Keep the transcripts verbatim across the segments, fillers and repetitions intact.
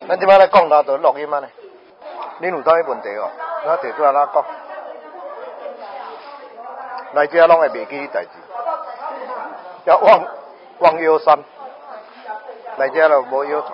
咱即摆咧讲，哪都录音啊呢？恁有啥问题哦？咱提出来哪讲？来遮拢会袂记代志，要忘忘忧山，来遮就无忧愁，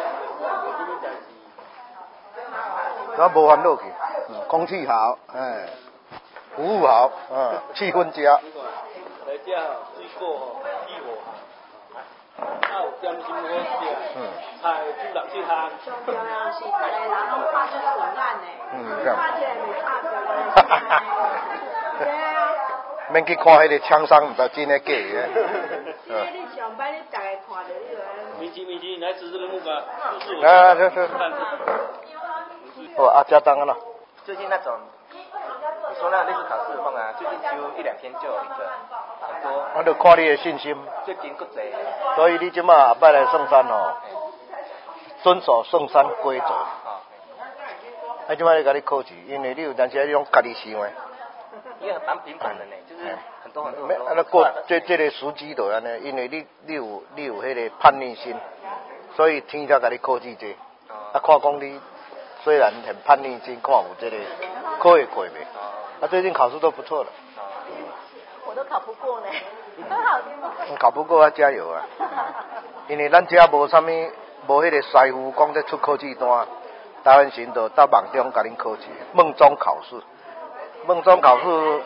咱无烦恼去。嗯，空气好，哎，服务好，嗯，气氛佳。 来遮水果吼，气候好，啊有点心好食，嗯，菜煮六七项。上重要是，逐个人拢看出顺眼的，嗯，看起来袂拍着。哈哈哈。对啊。 免去看迄个厂商，毋知真诶假诶。 因为你上班，你逐个看着你个。明星明星来吃这个木瓜， 啊，是是。哦，啊，家当啊啦。 最近那种，你说那类似考试的话啊，最近就一两天就有一个，很多。 我就看你的信心。 最近够侪。 所以你即马后摆来圣山吼，遵守圣山规则。啊，即摆咧甲你考试，因为你有当时你拢家己想诶。 因为蛮频繁的呢，就是很多很多。 没，啊，过这这个时机就安尼，因为你你有你有迄个叛逆心，所以天才甲你考试这。啊，看讲你虽然很叛逆心，看有这个考会过没？啊，最近考试都不错了。 我都考不过呢，很好听吗？ 考不过啊，加油啊！因为咱遮无啥物，无迄个师傅讲在出考试单，台湾神就到网中甲恁考试，梦中考试。梦中考试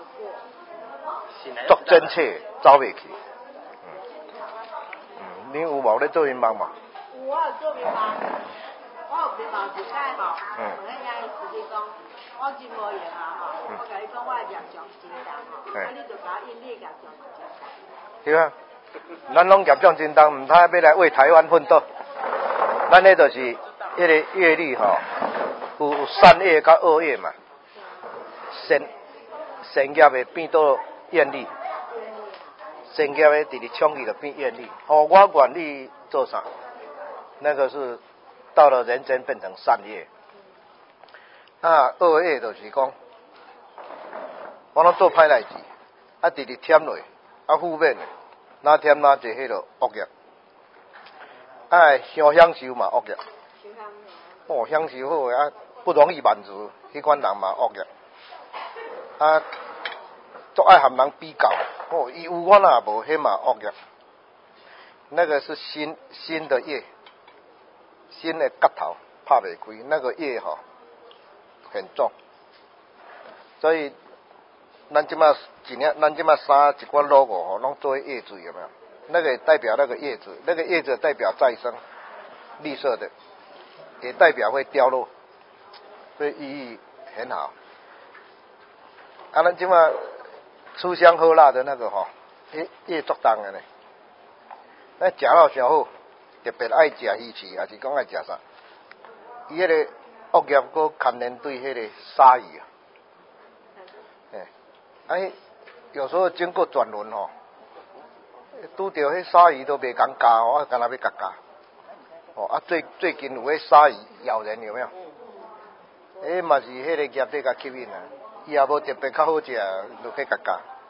足真切，走袂去。嗯，嗯，你有无咧做面包嘛？ 有啊，做面包，我有面包一摆吼，我迄个司机讲，我真无闲啊吼，我甲你讲我的业障真重吼，啊你就甲我印你的业障嘛真重。 对啊，咱拢业障真重，毋通要来为台湾奋斗。咱迄就是迄个业力吼，有善业甲恶业嘛。善善业会变到厌力，善业会直直冲去就变厌力。哦，我愿你做啥？那个是到了人间变成善业。啊，恶业就是讲，我拢做歹代志，啊直直添落，啊负面的，哪添哪济迄落恶业。哎，想享受嘛恶业。哦，享受好啊，不容易满足，迄款人嘛恶业。啊，足爱和人比较，哦，伊有我若无，迄嘛恶业。那个是心心的业，心的骨头拍袂开，那个业吼很重。所以咱即马一年，咱即马衫一款 logo 吼，拢做叶子有没有？那个代表那个叶子，那个叶子代表再生，绿色的，也代表会掉落，所以意义很好。啊，咱即马吃香喝辣的那个吼，业业足重的呢。咱食了上好，特别爱食鱼翅，也是讲爱食啥？伊迄个恶业佫牵连对迄个鲨鱼啊，哎，哎，有时候经过转轮吼，拄着迄鲨鱼都袂敢加，我干那要甲加。哦，啊最最近有迄鲨鱼咬人有没有？迄嘛是迄个业力甲吸引啊。伊也无特别较好食，就去甲加。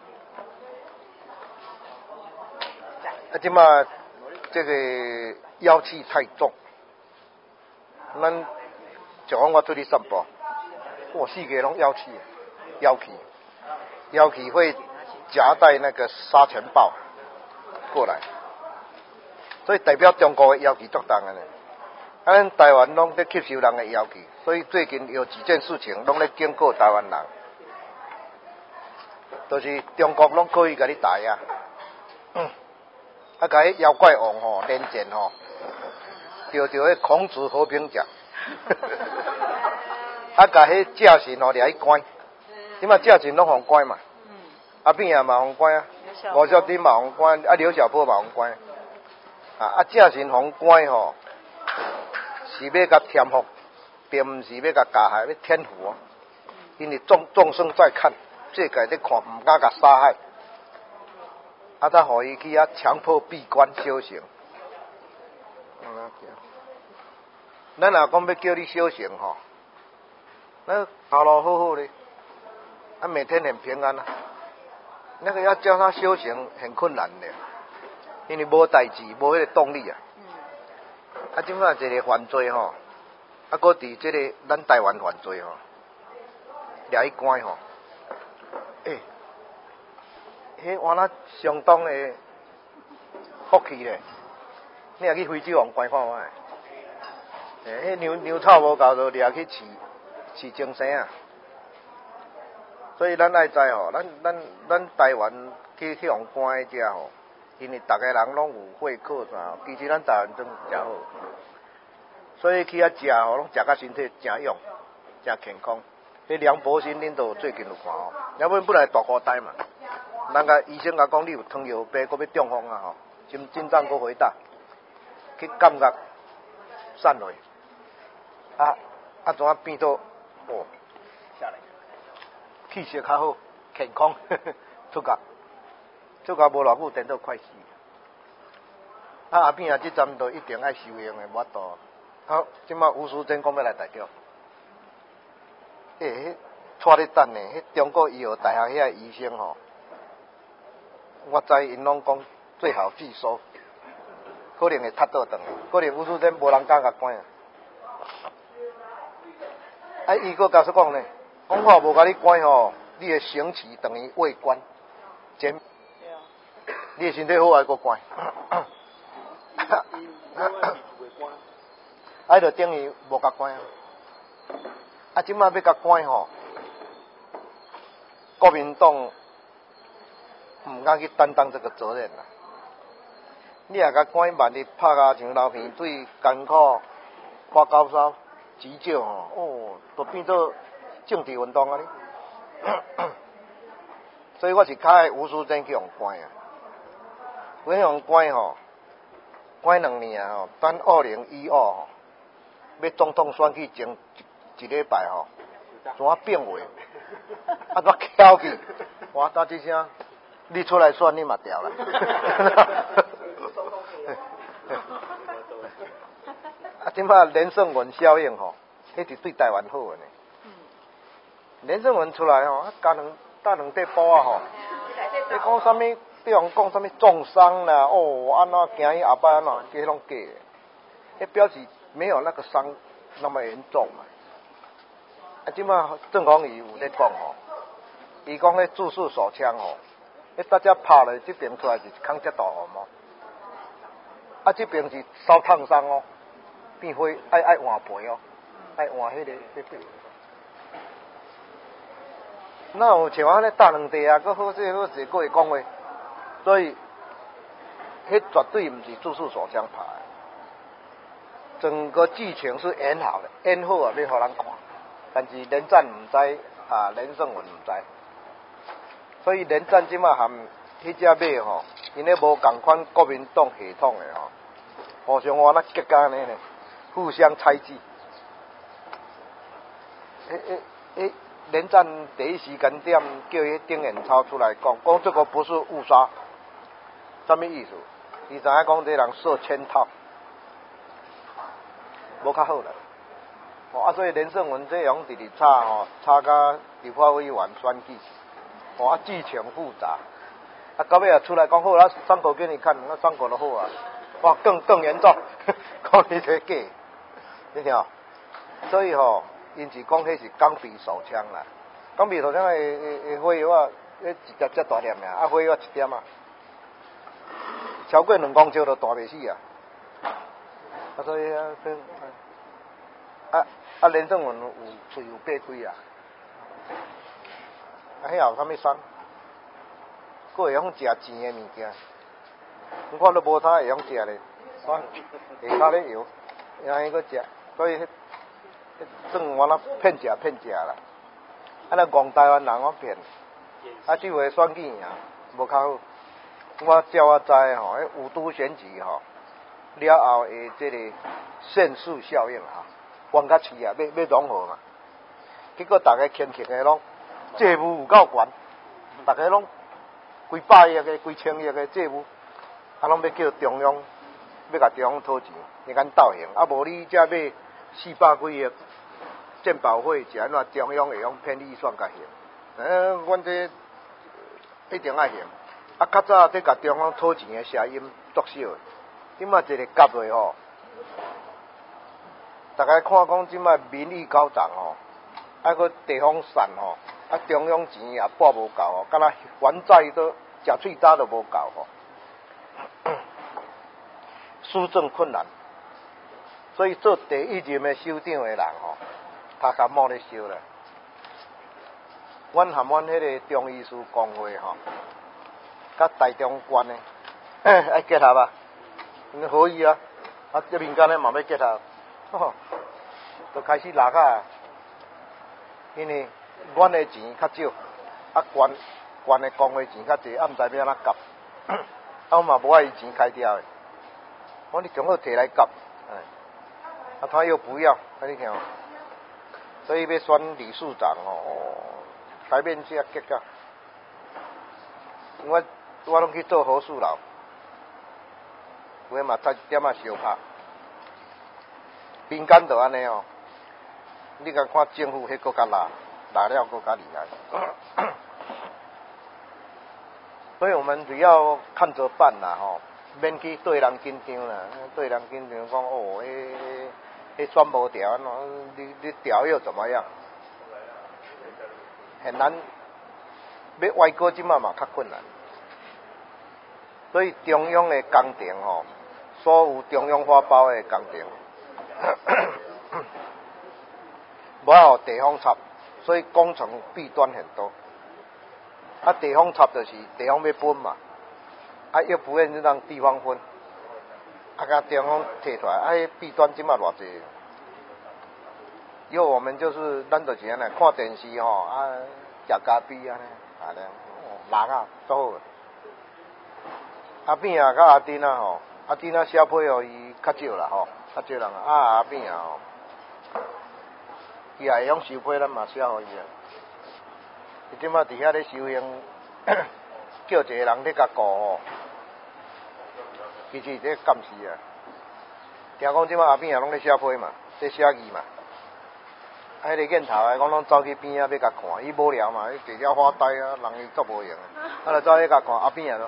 啊，即马这个妖气太重，咱就讲我出去散步，哇，四界拢妖气，妖气，妖气会夹带那个沙尘暴过来，所以代表中国的妖气足重的呢。啊，咱台湾拢在吸收人的妖气，所以最近有几件事情拢在经过台湾人。就是中国拢可以甲你打压，嗯，啊，甲迄妖怪王吼连战吼，着着迄孔子和平奖，啊，甲迄驾神吼掠去关，即马驾神拢互关嘛，阿扁也嘛互关啊，吴小丁嘛互关，啊刘小波嘛互关，啊啊驾神互关吼，是要甲添福，并毋是要甲加害，要添福哦，因为众众生在看。世界在看，唔敢甲杀害，啊，才互伊去啊强迫闭关修行。咱若讲要叫你修行吼，那头路好好的，啊每天很平安啊。那个要叫他修行很困难的，因为无代志，无迄个动力啊。 啊，即摆一个犯罪吼，啊，搁伫即个咱台湾犯罪吼，掠去关吼，诶、欸，迄换咱相当的福气咧。你若去非洲王关看觅，诶、欸，迄牛牛草无够就掠去饲饲精生啊。所以咱爱知吼，咱咱咱台湾去去互关迄只吼，因为逐个人拢有会客啥，其实咱台湾真诚好，所以去遐食吼，拢食甲身体诚勇、诚健康。迄梁博新恁都最近有看吼，要不本来大孤呆嘛，人甲医生甲讲你有糖尿病，搁要中风啊吼，心心脏搁回答，去感觉散落，啊啊怎啊变到哦下来。气色较好，健康，呵呵出甲，出甲无偌久，等到快死。啊后边啊，即站都一定爱收用的，无法度。好，即马吴淑珍讲要来台中，诶、欸，带你等呢，迄中国医药大学遐医生吼，我知因拢讲最好拒收，可能会踢倒转，可能吴淑珍无人敢甲关啊。啊，伊搁甲说讲呢。讲话无甲你关吼，你的刑期等于未关，减，你的身体好还搁关，啊，就等于无甲关啊。啊，即摆要甲关吼，国民党毋敢去担当这个责任啦。你若甲关，万一拍甲像流鼻水、艰苦、发高烧、急救吼，哦，都变做。政治运动啊你，所以我是较爱吴淑珍去用关啊。我用关吼，关两年啊吼，等二零一二吼，要总统选举前一一礼拜吼，怎啊变话，啊怎翘去，我打一声，你出来选你嘛掉了。啊，即摆连胜文效应吼，迄是对台湾好诶呢。连胜文出来吼，啊加两搭两块布啊吼，你讲啥物？比方讲啥物重伤啦，哦，安怎惊伊后摆安怎，这拢假的，迄表示没有那个伤那么严重嘛。啊，即摆郑弘仪有咧讲吼，伊讲迄自式手枪吼，迄大家拍了这边出来是一空遮大红哦，啊这边是烧烫伤哦，变火爱爱换皮哦，爱换迄个迄个。那有像安尼搭两地啊，搁好势好势，搁会讲话，所以迄绝对毋是自式手枪拍的，整个剧情是演好的，演好啊要互人看，但是连战毋知啊，连胜文毋知，所以连战即马含迄只马吼，因咧无共款国民党系统的吼，互相安那结甲安尼呢，互相猜忌，诶诶诶。连战第一时间点叫迄丁彦超出来讲，讲这个不是误杀，什么意思？你知影讲这人设圈套，无较好啦。哦啊，所以连胜文这样直直吵吼，吵甲立法委员选举，哦啊剧情复杂，啊到尾啊出来讲好啊，伤口给你看，那伤口就好啊，哇更更严重，讲你这假，你听，所以吼。因是讲迄是钢笔手枪啦，钢笔手枪诶诶诶火药啊，迄一粒遮大粒尔，啊火药一点啊，超过两公尺就大袂死啊。啊所以啊，啊啊连胜文有喙有八开啊，啊迄有啥物酸，佫会用食甜诶物件，我看都无啥会用食咧，酸，下骹咧摇，然后伊佫食，所以迄。算我那骗食骗食啦，啊那戆台湾人我骗，啊这回选举啊无较好，我照我知吼，迄五都选举吼，了后诶这个限速效应哈，弯较市啊要要融合嘛，结果大家牵强诶拢债务有够悬，大家拢几百亿诶、几千亿诶债务，啊拢要叫中央要甲中央讨钱，你敢倒行，啊无你才要。四百几亿健保费是安怎中央会用偏预算甲行？呃，阮这一定爱行。啊，较早伫甲中央讨钱的声音足少的，即马一个夹落吼， 大家看讲即摆民意高涨吼，啊个地方散吼，啊中央钱也拨无够哦，敢若还债都食喙焦都无够吼，施政困难，所以做第一任的首长的人吼，他较冇咧烧啦。阮含阮迄个中医师工会吼，甲台中县的爱结合啊，可以啊，啊这民间的嘛要结合，吼，就开始拉啊，因为阮的钱较少，啊县县的工会钱较济，啊毋知要安怎夹，啊我嘛无爱伊钱开掉的，我你最好摕来夹，哎，啊他又不要，啊你听，所以要选理事长哦。台面这结个，我我拢去做好事佬，有诶嘛差一点仔相拍，民间就安尼哦，你甲看政府迄个较辣，辣了个较厉害，所以我们只要看着办啦吼，免去对人紧张啦，对人紧张讲哦，迄迄选无调，你你调又怎么样？很难，要歪过即马嘛较困难，所以中央的工程吼，所有中央发包的工程，无有地方插，所以工程弊端很多。啊，地方插就是地方要分嘛，啊又不愿意让地方分，啊甲地方摕出来，啊迄弊端即马偌济。因为我们就是咱就是安尼看电视吼，啊食咖啡安尼，啊咧，人啊做好。阿扁啊，甲阿丁啊吼，阿丁啊小配哦，伊较少啦吼，较少人啊，阿扁啊吼，伊也会用收配，咱嘛写互伊啊。伊即马伫遐咧修行，叫一个人咧甲顾吼，其实这监视啊。听讲即马阿扁啊拢咧写配嘛，咧写字嘛。啊，迄个镜头啊，讲拢走去边仔要甲看，伊无聊嘛，伊坐了发呆啊，人伊足无闲啊，啊，就走去甲看阿扁啊咯，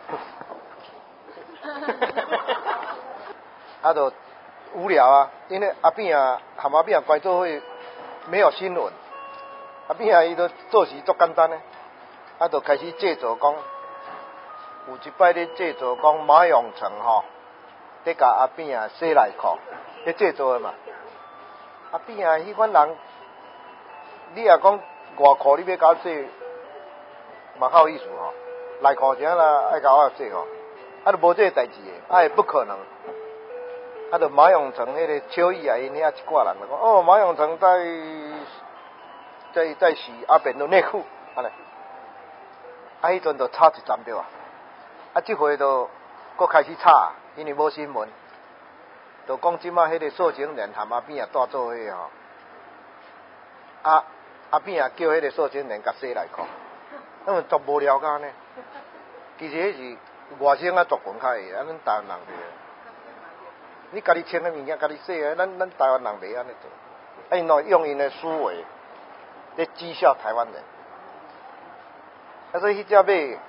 啊，就无聊啊，因为阿扁啊和阿扁啊关做伙没有新闻，阿扁啊伊都做事足简单诶，啊，就开始制作讲，有一摆咧制作讲马永成吼，咧甲阿扁啊洗内裤，咧制作诶嘛，阿扁啊迄款人。你也讲外裤你要搞洗，嘛较有意思吼。内裤啥啦，爱搞我洗吼，啊，都无这个代志的，啊，也不可能。啊，就马永成迄个秋意啊，因遐一挂人就讲，哦，马永成在在在洗阿扁的内裤，安尼。啊，迄阵就炒一站对啊，啊，这回就搁开始炒，因为无新闻，就讲即马迄个受刑人和阿扁啊带做伙吼，啊。阿扁啊，叫迄个受刑人甲洗内裤，因为足无聊甲呢。其实迄是外省啊，族群较会，啊，咱台湾人袂。你家己穿的物件，家己洗啊，咱咱台湾人袂安尼做。啊，因喏用因的思维，咧讥笑台湾人。啊，所以迄只尾，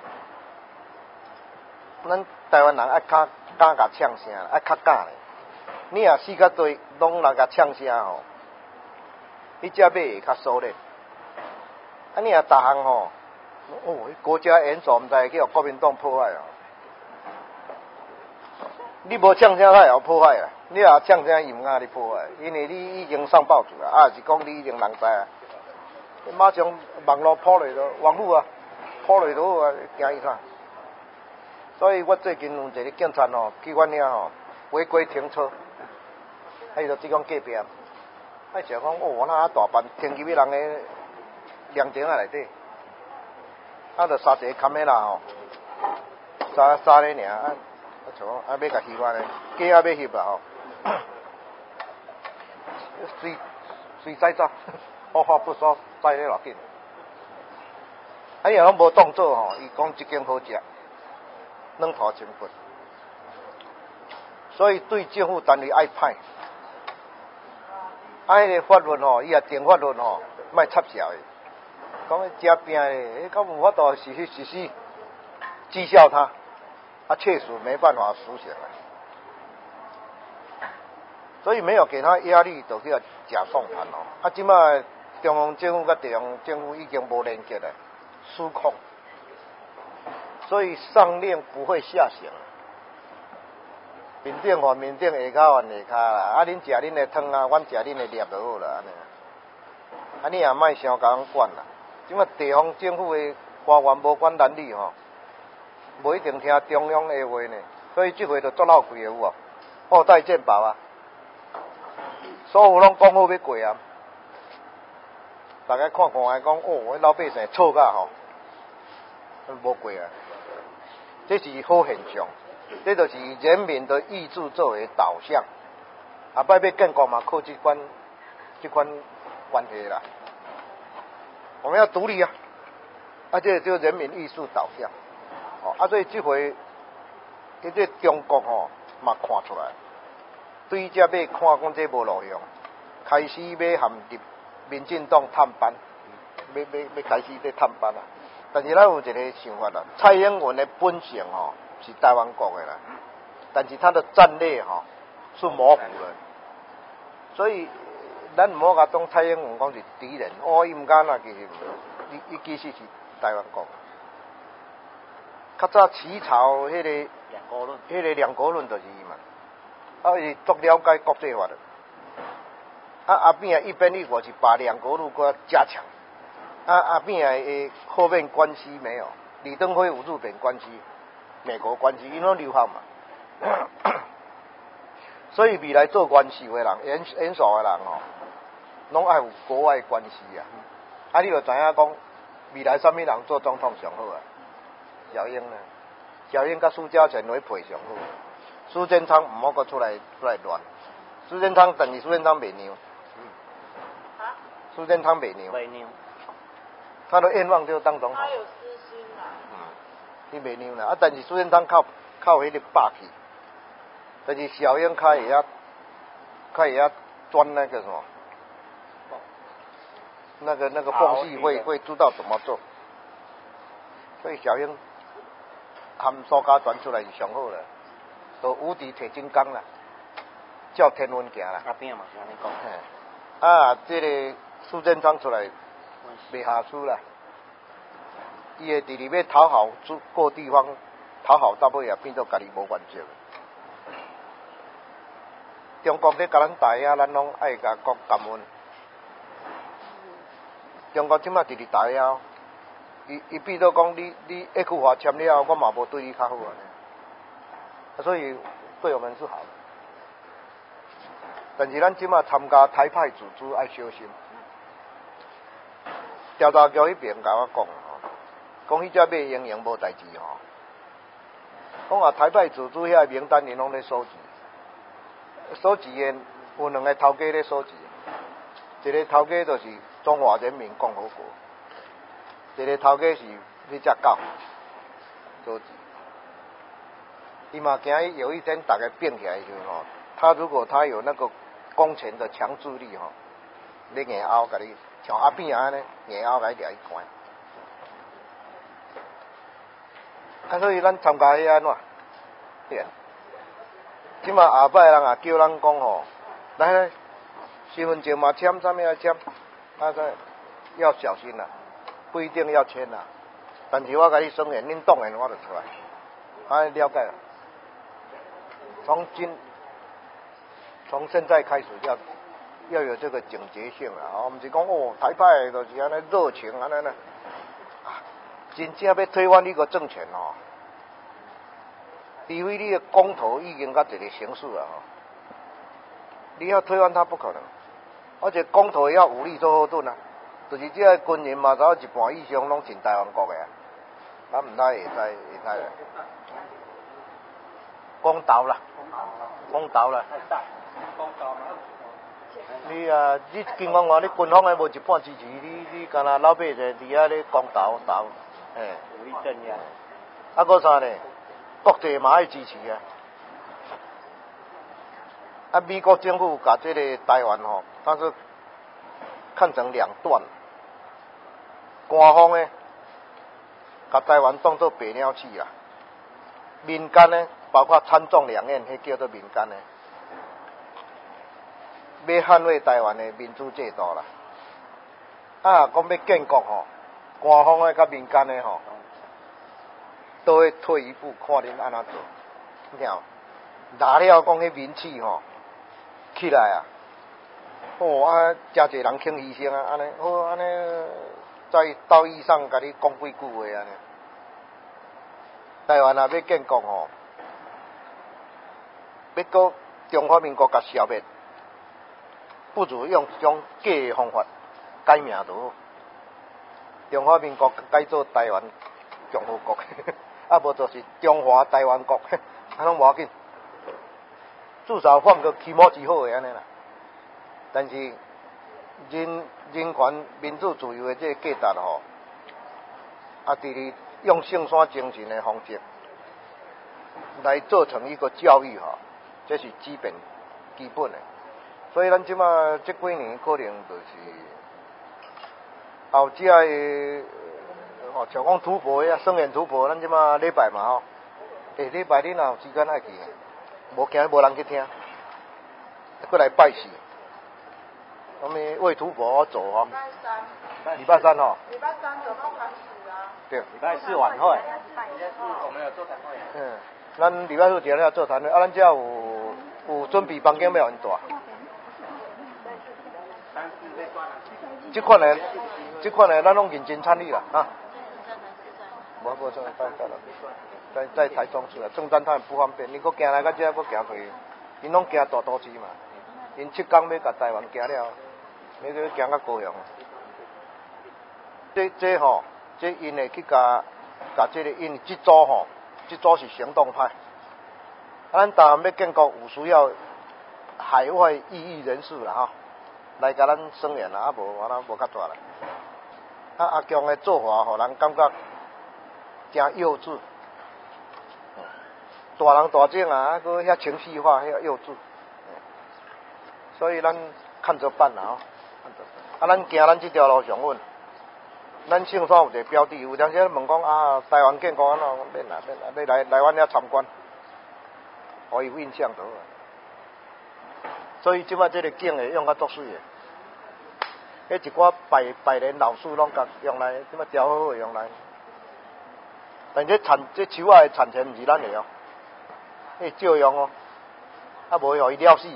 咱台湾人爱较敢甲呛声，爱较敢咧。你若死较多，拢来甲呛声吼，迄只尾会较收敛。啊，你若逐项吼，哦，国家元首毋知会去互国民党破坏哦。你无呛声，他也有破坏啊。你若呛声，伊毋敢你破坏，因为你已经上报纸啊，啊是讲你已经人知啊。马上网络破落咯，网络啊，破落就好啊，惊伊啥？所以我最近有一个警察吼，去阮遐吼违规停车，啊伊就只讲隔壁，啊想讲哦，那大班停入去人个凉亭啊内底，啊就杀一个卡梅拉吼，杀杀咧尔，啊像讲啊要甲翕翻咧，鸡啊要翕啦吼，随随使走，二话不说栽咧落紧。啊，伊若拢无动作吼，伊讲即间好食，软土深骨，所以对政府单位爱歹。啊，迄个法律吼，伊也定法律吼，莫插潲的。讲迄食饼的，讲有法度实施实施讥笑他，啊，确实没办法实行了。 所以没有给他压力，就去啊假送盘哦。啊，即摆中央政府甲地方政府已经无连接了，失控，所以上令不会下行。面顶换面顶，下骹换下骹啦。啊，恁食恁的汤啊，阮食恁的粒就好啦，安尼。啊，你也莫伤甲阮管啦。即摆地方政府的官员无管咱理吼，无一定听中央的话呢。所以即回就作闹开的有无？后代健保啊，所有拢讲好要过啊。大家看看来讲，哦，老百姓错甲吼，无过啊。这是好现象。这就是人民的意志作为导向，啊，摆要建国嘛，靠这款这款关系啦。我们要独立啊，啊，这就人民意志导向，哦，啊，所以这回，这这中国吼嘛看出来，对这要看讲这无路用，开始要含入民进党探班，要要要开始在探班啊。但是咱有一个想法啦，蔡英文的本性吼。是台湾国的啦，但是他的战略哈、哦、是模糊了，所以咱唔好甲当蔡英文讲是敌人，哦，伊唔敢啊，其实伊伊其实是台湾国。较早起草迄、那个两国论，迄个两国论就是伊嘛，啊伊足了解国际法的，啊阿扁啊一边一国是把两国论搁加强，啊阿扁啊诶后面关系没有，李登辉有日本关系。美国关系，因为流行嘛，所以未来做关系的人、演演说的人哦，拢爱有国外关系啊。啊，你就知影讲，未来什么人做总统上好啊？小英呢？小英甲苏家全会配上好。苏贞昌唔好搁出来出来乱。苏贞昌等于苏贞昌袂牛。嗯。啊？苏贞昌袂牛。袂牛。他的愿望就是当总统。他有私心啊。嗯。你袂牛啦，啊！但是苏贞昌靠靠迄个霸气，但是小英较会晓，较会晓钻那个什么，那个那个缝隙会会知道怎么做，所以小英含苏家传出来是上好了，都无敌铁金刚啦，叫天文行啦。阿扁嘛是安尼讲。啊，这个苏贞昌出来袂下输啦。伊会伫里要讨好各地方，讨好到尾也变做家己无关系。中国咧甲咱打压，咱拢爱甲国感恩。中国即马伫咧打压，伊伊变做讲你你 A 区法签了，我嘛无对你较好啊。所以对我们是好的。但是咱即马参加台派组织爱小心。调查局迄边甲我讲。讲迄只买营营无代志吼，讲啊台派组织遐名单因拢咧收集，收集的有两个头家咧收集，一个头家就是中华人民共和国，一个头家是迄只狗收集。伊嘛惊有一天大家变起来的时候吼，他如果他有那个公权的强制力吼，你硬拗甲你像阿扁安尼硬拗甲你掠去关。啊，所以咱参加迄安怎？对啊。即马下摆人也叫咱讲吼，来来，身份证嘛签，啥物要签？啊，说要小心啦，不一定要签啦。但是我甲你声言，恁党员我就出来，啊，了解了。从今，从现在开始要要有这个警觉性啦，哦，毋是讲哦，台派就是安尼热情安尼呢。真正要推翻这个政权哦，除非你的公投已经到一个形式了哦，你要推翻它不可能，而且公投要武力做后盾啊，就是这个军人嘛，有一半以上拢进台湾国的啊，咱唔知会使会使啦，公投啦，公投啦，你啊，你经讲话，你军方的无一半支持你，你干那老百姓伫遐咧公投投。哎，武力镇压。啊，搁啥呢？国际嘛爱支持啊。啊，美国政府把这个台湾吼，它是看成两段。官方呢，把台湾当作白鸟市啊。民间呢，包括参众两院，迄叫做民间呢。 要捍卫台湾的民主制度啦。啊，讲要建国吼，官方的甲民间的吼，都会退一步看恁安怎做，你听。拿了讲迄民气吼起来啊，哦啊，真侪人肯牺牲啊，安尼好安尼，在道义上甲你讲几句话安尼。台湾啊要建国吼，要搁中华民国甲消灭，不如用一种假的方法改名就好。中华民国改做台湾共和国，啊无就是中华台湾国，啊拢无要紧。至少换个起码之好的安尼啦，但是人人权、民主、自由的这个价值吼，啊，伫咧用圣山精神的方式来做成一个教育吼，这是基本基本的。所以咱即马这几年可能就是后遮的哦，像讲突破啊，圣言突破，咱即马礼拜嘛吼，下礼拜你若有时间爱去。无惊无人去听，过来拜祀。咁么为土婆做吼，礼拜三吼。礼拜三有到开始啊。对，礼拜四晚会。礼拜四我们有座谈会。嗯，咱礼拜四今日要座谈会，啊，咱遮有有准备房间要很大。这款的，这款的咱拢认真参与啦，啊。无无做拜拜啦。在在台中市啊，正站太不方便，你搁行来到遮，搁行去，因拢行大都市嘛，因七天要甲台湾行了，你去行到高雄。这这吼，这因会去甲甲这个因这组吼，这组是行动派。啊，咱台湾要建国有需要海外异议人士啦吼，来甲咱声援啦，啊无我咱无较大啦。啊阿强的做法，互人感觉真幼稚。大人大种啊，啊，搁遐情绪化，遐幼稚，所以咱看着办啦吼。啊，咱行咱这条路上稳，咱圣山有一个标的，有当时问讲啊，台湾建国安怎？免啦免啦，你来来阮遐参观，互伊有印象就好。所以即摆这个景会用较足水的，迄一寡百百年老树拢甲用来，即摆调好好用来。但这产这树仔的产权毋是咱的哦。迄照用哦，啊无互伊了死，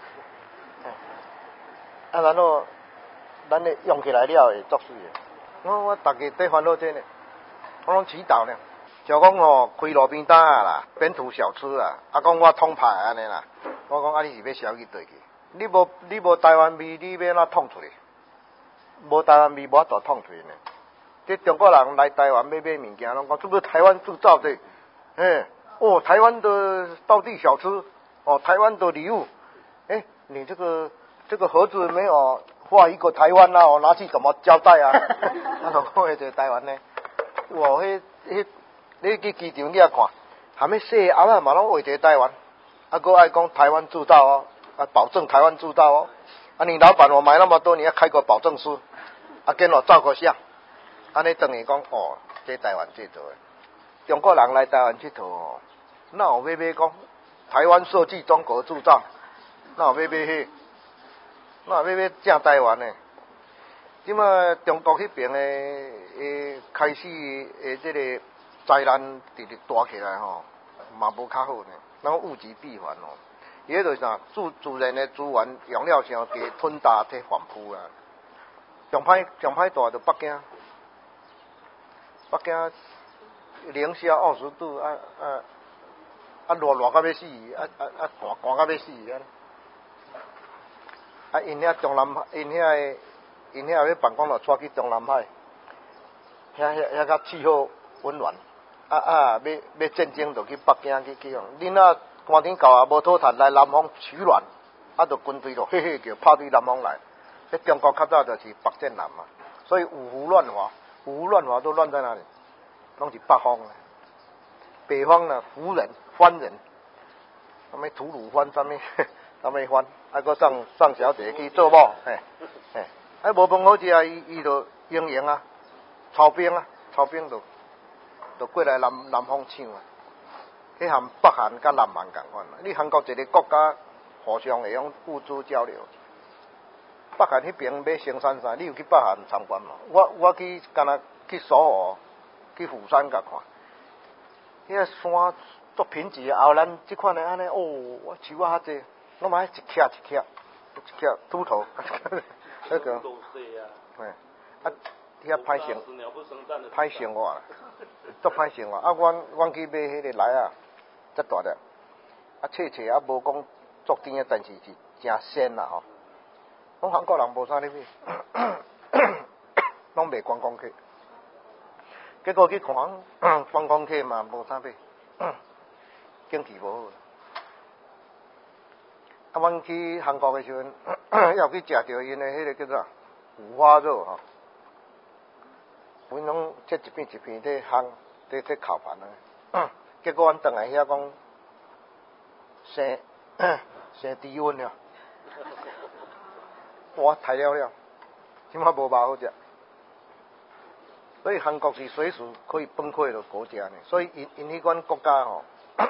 啊然后咱咧用起来了会作水的。我我逐个在烦恼这呢，我拢祈祷呢，就讲吼开路边摊啊啦，本土小吃啊，啊讲我统派安尼啦，我讲啊你是要烧去对去，你无你无台湾味，你要哪统出来？无台湾味无法度统出来呢。这中国人来台湾买买物件，拢讲是不是台湾制造的？嘿。哦，台湾的道地小吃，哦，台湾的礼物，哎，你这个这个盒子没有画一个台湾啊，我拿去怎么交代啊？啊，我讲迄个台湾呢，哇，迄迄你去机场你也看，含迄细鸭仔嘛拢画一个台湾，啊，搁爱讲台湾制造哦，啊，保证台湾制造哦，啊，你老板我买那么多，你要开个保证书，啊，跟我照个相，安尼等于讲哦，这台湾制造的。中国人来台湾佚佗哦，哪有要买讲台湾设计中国铸造，哪有要买迄，哪有要买正台湾的？即马中国迄边的诶开始诶，即个灾难直直大起来吼，嘛无较好呢，咱物极必反哦。伊迄就是啥，自自然的资源用了伤低，吞大体反扑啦。上歹上歹大就北京，北京。零下二十度，啊啊啊热热到要死，啊啊啊寒寒到要死安。啊，因遐中南海，因遐因遐要办公就带去中南海，遐遐遐较气候温暖。啊啊，要要战争就去北京去去用。恁啊寒天到啊无讨趁来南方取暖，啊，就军队就嘿嘿叫跑对南方来。迄中国较早就是北战南嘛，所以五胡乱华，五胡乱华都乱在哪里？拢是北方啊，北方呢，胡人、番人，什么吐鲁番，什么什么番，啊，搁上上小姐去做某，嘿，嘿，啊，无饭好食啊，伊伊就营营啊，操兵啊，操兵就就过来南南方抢啊，迄含北韩甲南韩共款啊，你韩国一个国家互相会用物资交流， 北韩迄边买升山啥，你有去北韩参观嘛？我我去敢若去首尔，去釜山甲看，迄个山足贫瘠啊，后咱即款的安尼，哦，我树啊遐济，我嘛一徛一徛，一徛秃头，那个，嘿，啊，遐歹生，歹生活啦，足歹生活。啊，阮阮去买迄个来啊，遮大粒，啊，切切啊，无讲足甜的，但是是真鲜啦吼。讲韩国人无啥咧买，拢卖观光客。结果去看观光客嘛，无啥买，经济无好。啊，阮去韩国的时阵，要去食着因的迄个叫做五花肉吼，阮拢切一片一片在烘，在在烤盘啊。结果阮倒来遐讲生生低温了，哇，太了了，即马无肉好食。所以韩国是随时可以崩溃的国家呢，所以因因迄款国家吼、哦，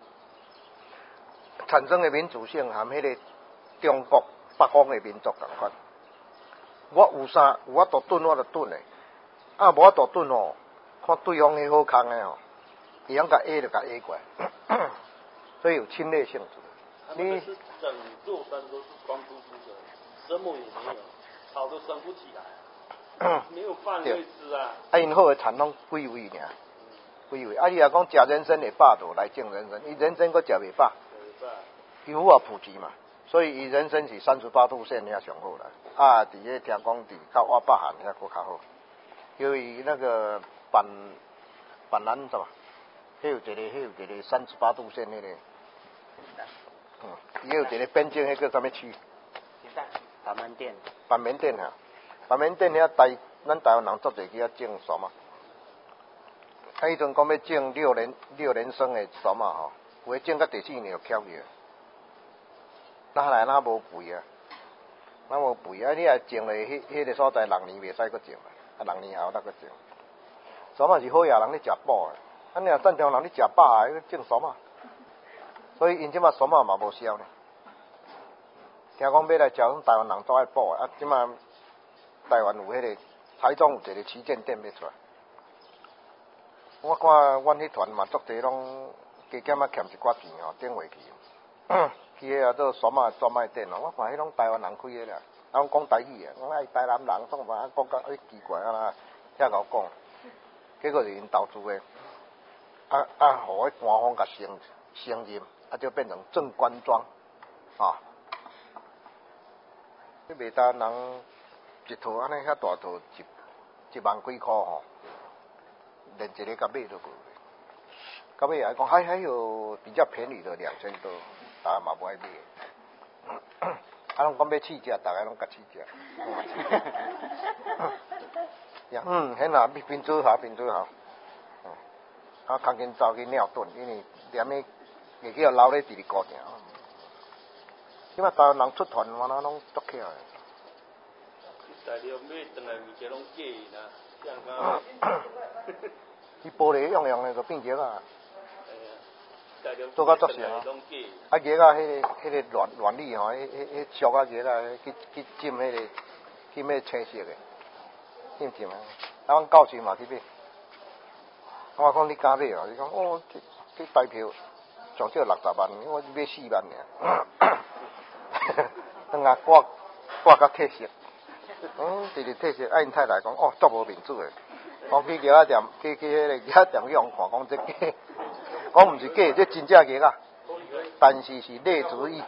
产生的民主性含迄个中国北方的民族共款。我有啥有法度盾我就盾的，啊无法度盾哦，看对方迄好康的吼，伊通甲 A 就甲 A 过来，所以有侵略性质。 你整座山都是光秃秃的，什么也没有，草都生不起来。没有饭可以吃啊！ 啊，因好的田拢几位尔，几位。啊，你若讲食人参会饱度来种人参，伊人参佫食袂饱，几乎也普及嘛。所以伊人参是三十八度线遐上好啦。啊，伫迄听讲伫较外北韩遐佫较好，因为那个板板南是吧？迄有一个，迄有一个三十八度线迄、那个，嗯，伊有一个边境迄个啥物区？ 板门店。 板门店哈。板面店遐台，咱台湾人足侪去遐种山嘛。啊，迄阵讲要种六年六年生的山嘛吼，有诶种到第四年就翘去啊。咱来咱无肥啊，咱无肥啊，你若种咧，迄迄个所在六年袂使搁种啊，啊六年后才搁种。山嘛是好野人咧食饱诶，啊你若赞成人咧食饱啊，迄种山嘛。所以因即马山嘛嘛无销呢。听讲要来招咱台湾人做爱补啊，即马。台湾有迄、那个台中有一个旗舰店要出来，我看阮迄团嘛足侪拢加减啊欠一寡钱吼，顶袂去。去迄个做山仔专卖店哦，我看迄拢台湾人开的啦，啊拢讲台语的，我爱台南人，总嘛讲甲迄奇怪啊啦，遐甲我讲，结果是因投资的，啊啊，互迄官方甲承承认，啊就变成正官庄，啊，你袂当人。一套安尼遐大套一一万几箍吼，连一个甲买都无。到尾还讲还还有比较便宜的两千多，大家嘛无爱买。啊，拢讲要试食，大家拢甲试食。嗯，迄若品质好，品质好。嗯，啊，赶紧走去尿遁，因为连迄日叫留咧伫咧高定。即摆台湾人出团，嘛，拢足巧的。 大陆买转来物件拢假啦，像讲， 伊玻璃用用的就变叶啊，做到足成啊。啊叶啊，迄个迄个乱乱理吼，迄迄迄俗啊叶啊，去去浸迄个浸迄青色的，浸浸啊。啊，阮教授嘛去买，我讲你敢买哦？伊讲哦，这这台票上少六十万，我买四万尔。等下挂挂甲褪色。嗯，直直褪色，啊因太太讲，哦，足无面子诶。讲去鸡仔店，去去迄个鸡仔店去用看，讲这假，讲毋是假，这真正假啊。但是是内主义。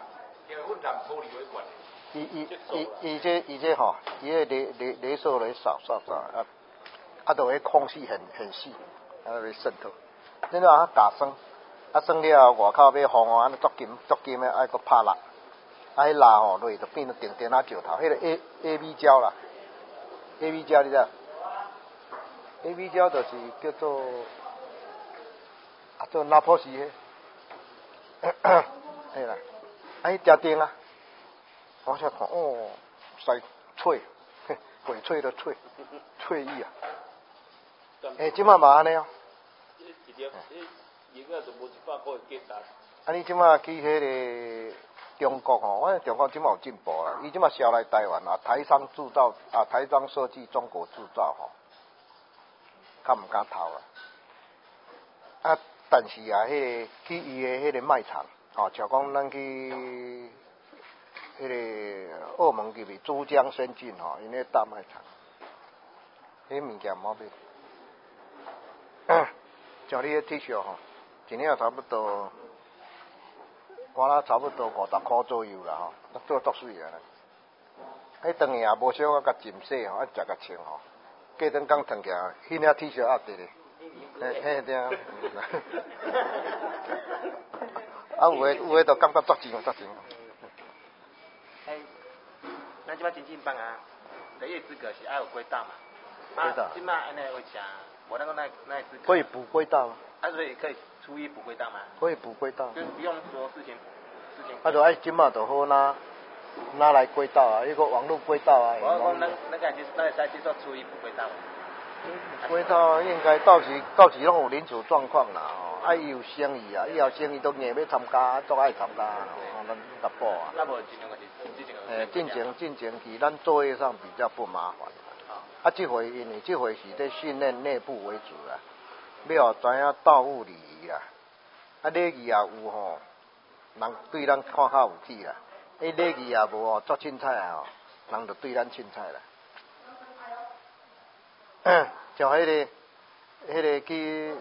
伊伊伊伊这伊这吼，伊个镭镭镭射来扫扫扫啊，啊，都迄空气很很细，啊来渗透。你若啊打霜，啊霜了外口要风哦，安尼足金足金诶，爱搁拍蜡。啊，迄蜡吼落就变成定定啊石头，迄、那个 A A V 胶啦 ，A V 胶你知 ？A V 胶就是叫做啊做拿破西迄，嘿啦，啊迄条钉啊，我才看哦，使脆，翡翠的翠，翠意啊，诶、欸，即摆嘛安尼哦。啊，你即摆去迄、那个中国吼，我中国即马有进步啦，伊即马销来台湾啊，台商制造啊，台商设计，中国制造吼，较毋敢偷啦。啊，但是啊，迄、那个去伊的迄个卖场，吼、哦，像讲咱去迄个澳门入去珠江先进吼，因迄大卖场，迄物件毋好买。像你迄 T 恤吼，一领差不多。我啦差不多五十块左右啦吼，做足水啊！迄当下也无小可甲浸洗吼，啊食甲穿吼，过顿工脱起来，迄领 T 恤压伫咧，嘿嘿对啊。啊有诶有诶，就感觉足钱足钱。 哎，咱即摆真正棒啊！第一资格是爱有轨道嘛， 轨道。 即摆安尼为啥？无那个那那资格。 可以补轨道啊。 啊，所以可以初一补轨道吗？ 可以补轨道。 就是不用说事前事前。 啊，就爱即马就好拿拿来轨道啊，迄个网络轨道啊。 我讲咱咱家就是咱使接受初一补轨道。 轨道应该到时到时拢有临时状况啦吼，啊伊有生意啊，以后生意都硬要参加，都爱参加吼，咱甲补啊。 那无尽量就是之前。 诶，进前进前期咱作业上比较不麻烦。啊，这回因为这回是咧训练内部为主啦。要知影道务礼仪啦，啊礼仪也有吼，人对咱看较有气啦。迄礼仪也无吼，做凊彩啊吼，人就对咱凊彩啦。像迄、那个、迄、那个去，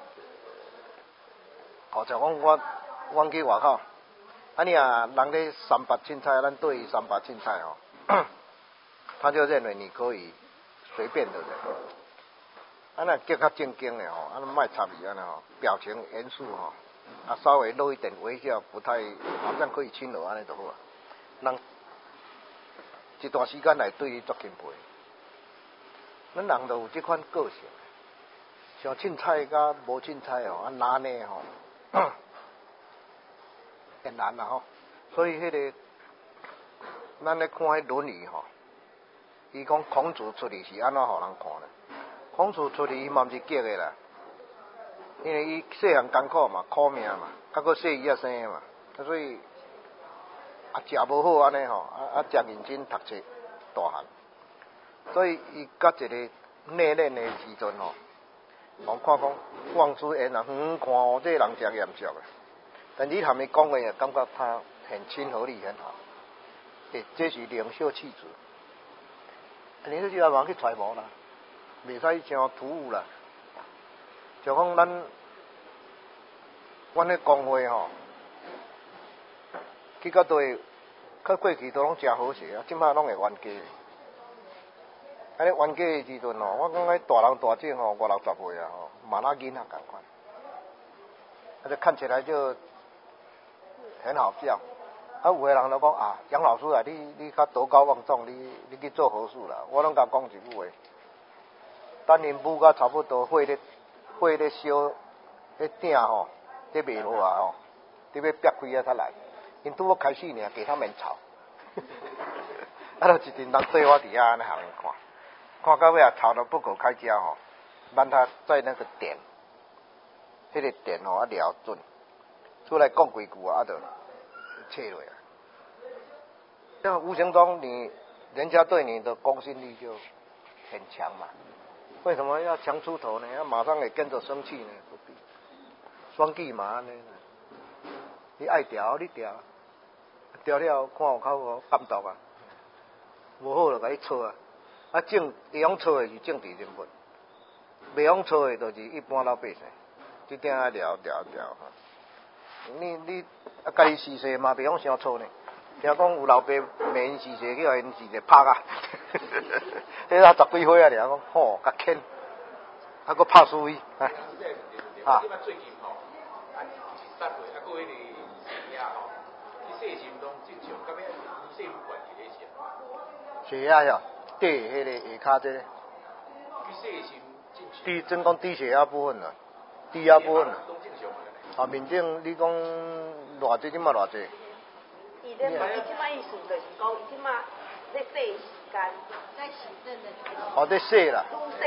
哦，像讲我，我去外口，啊你啊人咧三八凊彩，咱对伊三八凊彩哦，他就认为你可以随便的人。啊，那叫较正经的吼，啊，那卖插伊安尼吼，表情严肃吼，啊，稍微露一点微笑，不太好像可以亲热安尼就好啊。人一段时间来对伊足敬佩，咱人就有这款个性，像凊彩甲无凊彩吼，啊拿呢吼，很难啦吼。所以迄、那个，咱咧看迄《论语》吼，伊讲孔子出去是安怎互人看呢？孔子出去伊嘛毋是激的啦，因为伊细汉艰苦嘛，苦命嘛，甲佫细伊啊生的嘛，所以啊食无好安尼吼，啊啊真认真读册大汉，所以伊甲一个内敛的时阵吼，我看讲望之言啊，远看哦，这个人真严肃的，但你含伊讲的也感觉他很亲和力很好，诶，这是领袖气质，领袖气质也忙去揣摩啦。袂使伤突兀啦，就讲咱，阮咧工会吼，去到对，较过去都拢诚好势啊，即摆拢会冤家。安尼冤家的时阵吼，我讲迄大人大姐吼，五六十岁啊吼，嘛那囡仔共款，啊，就看起来就很好笑。啊，有个人就讲啊，杨老师啊，你你较德高望重，你你去做何事啦？我拢甲讲一句话。等因母甲差不多火咧火咧烧，迄鼎吼，咧卖落啊吼，你要逼开啊才来。因拄要开始呢，给他们吵。啊，就一群人对我伫遐安尼行看，看到尾啊吵得不可开交吼，让他在那个点，迄、那个点吼啊瞄准，出来讲几句啊，啊就切落啊。这无形中你人家对你的公信力就很强嘛。为什么要强出头呢？要马上也跟着生气呢？不必，双计嘛安尼。你爱调你调，调了看有较无感动啊，无好就甲你错啊。啊正会用错的是政治人物，袂用错的就是一般老百姓。这点啊聊聊聊。你你啊，家己试势嘛，袂用伤错呢。听讲有老爸骂因试势，去互因试势拍啊！迄啊十几岁啊，俩讲吼，甲欠，啊搁拍输伊，啊！啊！ 最近吼，啊，十岁啊，搁迄个蛇啊吼，去细心拢正常，甲要细不管一个蛇。 蛇啊哟，底迄个下骹这个。 去细心正常。 低，真讲低血压部分啊，低压部分啊。 拢正常啊。 啊，面顶你讲偌济，即嘛偌济？ 伊咧，伊即摆意思就是讲，伊即摆咧洗时间，在洗肾的时候。 哦，在洗啦。 愈洗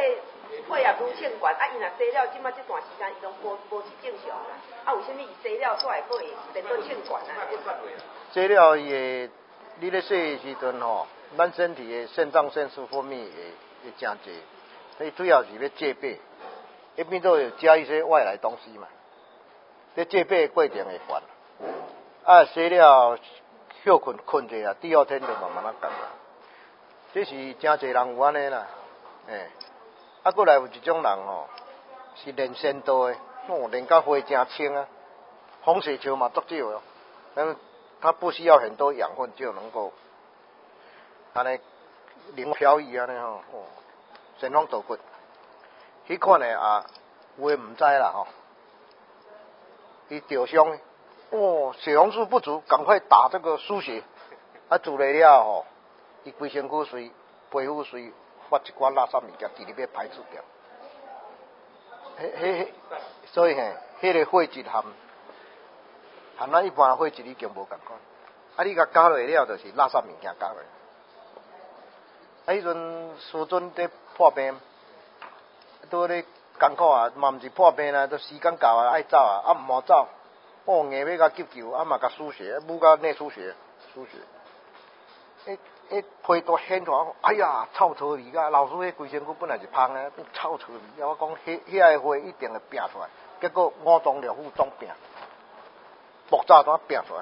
血压愈升悬，啊，伊若洗了，即马即段时间伊拢无无是正常啦。啊，为什么伊洗了煞会过会变做升悬啊？ 洗了伊会，你咧洗的时阵吼，咱身体的肾上腺素分泌会会真济，所以主要是要戒备，伊变做有加一些外来东西嘛，这戒备的过程会烦。啊，洗了休困困者啊，第二天就慢慢啊降啦。这是真侪人有安尼啦，诶，啊，过来有一种人吼，是练仙道的，哦，练到花真清啊，红血球嘛足少哦，但他不需要很多养分就能够，安尼零漂移安尼吼，哦，神龙走骨，迄款的啊，有诶毋知啦吼，伊受伤，哦，血红素不足，赶快打这个输血，啊，做来了吼。伊规身躯水、皮肤水发一寡垃圾物件，直直要排出掉。迄、迄、所以嘿，迄、那个血质含含咱一般血质已经无共款。啊，你甲加落了，就是垃圾物件加落。啊，迄阵师尊在破病，拄咧艰苦啊，嘛毋是破病啊，都时间到啊，爱走啊，啊毋好走，哦，硬要甲急救，啊嘛甲输血，母甲内出血，输血。迄迄皮都显出来，哎呀，臭臭味个，老师迄规身躯本来是芳的，变臭臭味，我讲迄遐个花一定会拼出来，结果五脏六腑总拼，木炸都拼出来，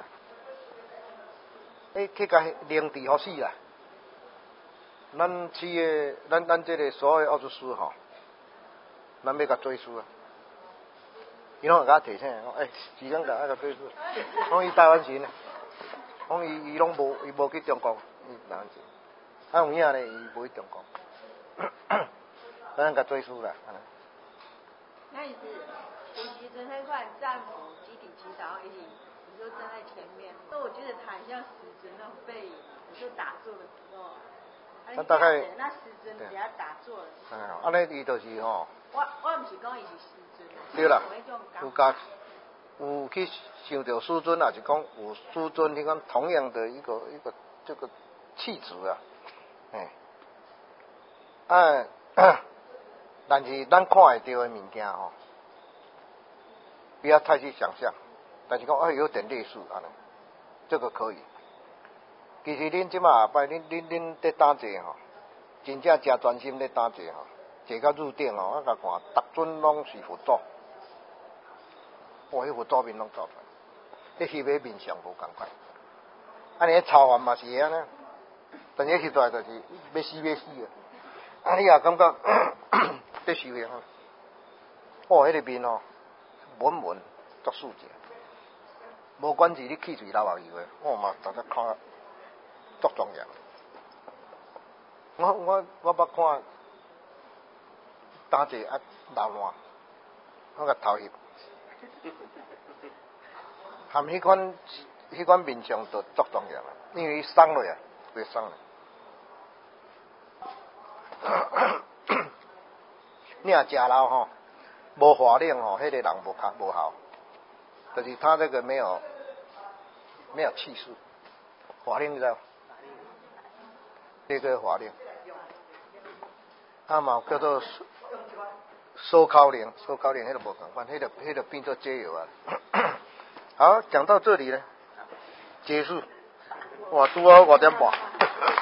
迄去甲凝治好死啦。咱市个，咱咱这个所有奥术师吼，咱要甲做事啊，伊拢会甲提醒，讲诶，时间到爱甲做事，讲伊台湾神，讲伊伊拢无伊无去中国。嗯，哪样子？啊，有影咧，伊无去中国，咱甲做事啦。 那也是，有时阵那块战俘集体祈祷，一起，你就站在前面，所以我觉得他很像死神那种背影，就打坐的时候。那大概那死神给他打坐了。 嗯，安尼伊就是吼。 我我毋是讲伊是死神。 对啦，有加有去想到师尊啊，是讲有师尊迄个同样的一个一个这个气质啊，哎，啊，但是咱看会到的物件吼，不要太去想象，但是讲哎有点类似安尼，这个可以。其实恁即马摆恁恁恁在打坐吼，真正真专心在打坐吼，坐到入定吼，我甲看，逐尊拢是佛祖。哦，迄佛祖面拢走出来，迄翕的面相无共款。安尼操完嘛是安尼，但是翕出来就是要死要死啊！啊，你也感觉在修行啊，哦，迄、那个面哦，稳稳足素净，无管是你气嘴流目油的，我嘛逐日看足庄严。我我我捌看打坐啊流汗，我甲头翕。含迄款迄款面相都足重要啦，因为伊送落啊，会送了。你若食老吼，无法令吼，迄、那个人无卡无效，就是他这个没有没有气势，法令你知道？这个法令，啊嘛叫做收口令，收口令迄个无共款，迄个迄个变做解药啊。好，讲到这里呢，结束。哇，拄好五点半。